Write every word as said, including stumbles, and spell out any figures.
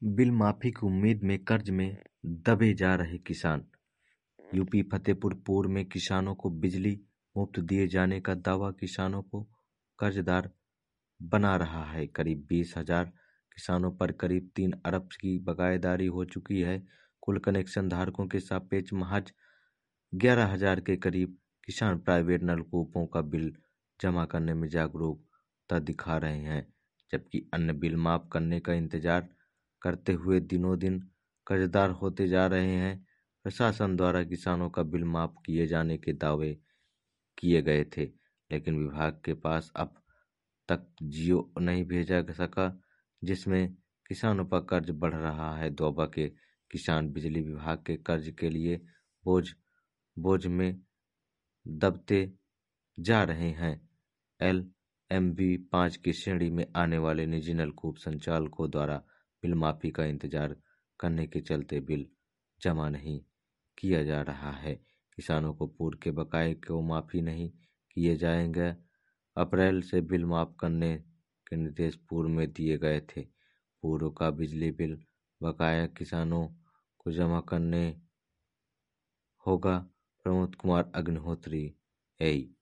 Bill माफी की उम्मीद में कर्ज में दबे जा रहे किसान। यूपी फतेहपुर पूर्व में किसानों को बिजली मुफ्त दिए जाने का दावा किसानों को कर्जदार बना रहा है। करीब बीस हजार किसानों पर करीब तीन अरब की बकायेदारी हो चुकी है। कुल कनेक्शन धारकों के सापेक्ष महज ग्यारह हजार के करीब किसान प्राइवेट नलकूपों का बिल जमा करने में जागरूकता दिखा रहे हैं, जबकि अन्य बिल माफ करने का इंतजार करते हुए दिनों दिन कर्जदार होते जा रहे हैं। प्रशासन द्वारा किसानों का बिल माफ किए जाने के दावे किए गए थे, लेकिन विभाग के पास अब तक जियो नहीं भेजा सका, जिसमें किसानों पर कर्ज बढ़ रहा है। दोबा के किसान बिजली विभाग के कर्ज के लिए बोझ बोझ में दबते जा रहे हैं। एल एम बी पाँच की श्रेणी में आने वाले निजी नलकूप संचालकों द्वारा बिल माफी का इंतजार करने के चलते बिल जमा नहीं किया जा रहा है। किसानों को पूर्व के बकाये को माफी नहीं किए जाएंगे। अप्रैल से बिल माफ करने के निर्देश पूर्व में दिए गए थे। पूर्व का बिजली बिल बकाया किसानों को जमा करने होगा। प्रमोद कुमार अग्निहोत्री, ए